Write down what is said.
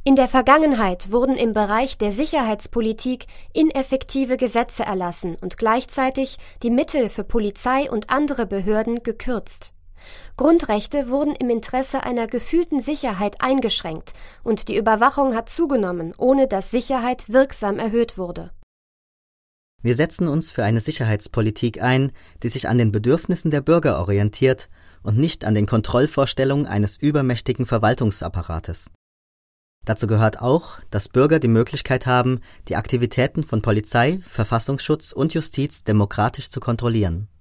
In der Vergangenheit wurden im Bereich der Sicherheitspolitik ineffektive Gesetze erlassen und gleichzeitig die Mittel für Polizei und andere Behörden gekürzt. Grundrechte wurden im Interesse einer gefühlten Sicherheit eingeschränkt und die Überwachung hat zugenommen, ohne dass Sicherheit wirksam erhöht wurde. Wir setzen uns für eine Sicherheitspolitik ein, die sich an den Bedürfnissen der Bürger orientiert und nicht an den Kontrollvorstellungen eines übermächtigen Verwaltungsapparates. Dazu gehört auch, dass Bürger die Möglichkeit haben, die Aktivitäten von Polizei, Verfassungsschutz und Justiz demokratisch zu kontrollieren.